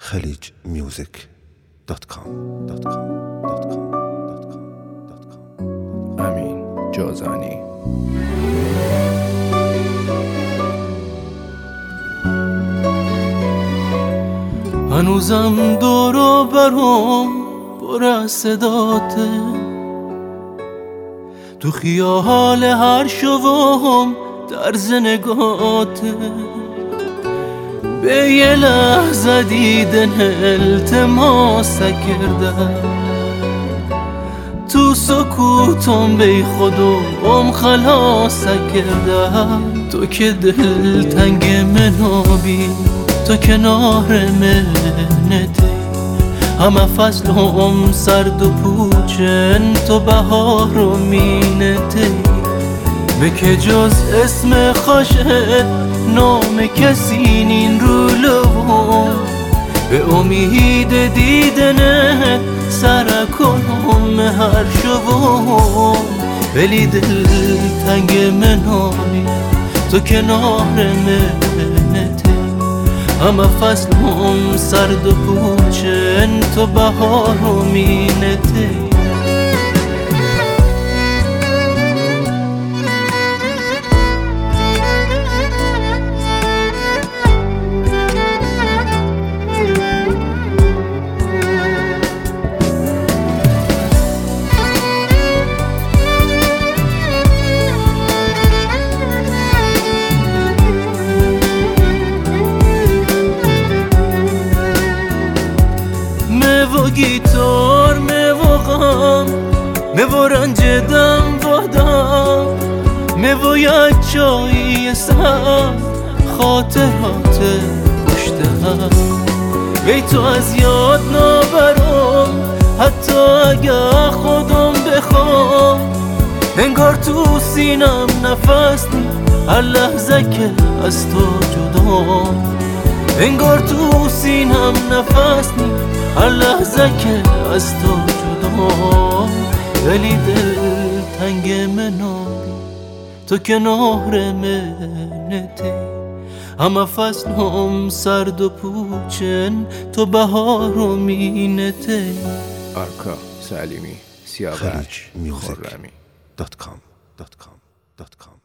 خلیجمیوزیک.com. امین جازانی. هنوزم دور و برم پر از صداته، تو خیال هر شوم طرز نگاته، به یه لحظه دیدن التماس کردم، تو سکوتم بی خودم خلاص کردم. تو که دلتنگ منابی، تو کنار منتی، همه فصلم سرد و پوچن، تو بهار و مینتی، به که جز اسم خوشت نام کسی این رو لبم، به امید دیدنت سر کنم هر شبم. ولی دل تنگ منانی، تو کنار منتی، همه فصلم سرد و پوچن، تو بهار و مینتی. گیتار میوغم میو رنج دم وادم میو یک چایی سر خاطرات پشتم، وی تو از یاد نبرم حتی اگه خودم بخوام. انگار تو سینم نفس نی هر لحظه که از تو جدام، انگار تو سینم نفس نی هر لحظه که از تو جدا. ولی دل تنگ منابی، تو کنار منتی، همه فصلم سرد و پوچن، تو بهار و مینتی. آرکا سلیمی، سیاوش خرمی. خلیجمیوزیک.com